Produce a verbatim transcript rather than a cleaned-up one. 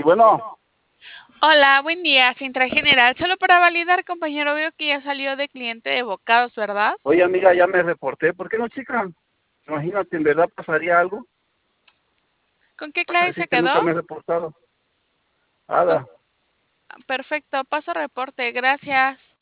Sí, bueno, Hola, buen día, Central General. Solo para validar, compañero, veo que ya salió de cliente de bocados, ¿verdad? oye amiga, ya me reporté. ¿Por qué no, chica? Imagínate, en verdad pasaría algo. ¿Con qué Vas a clave decir se que quedó? nunca me he reportado. Con- Ada, Perfecto, paso reporte, gracias.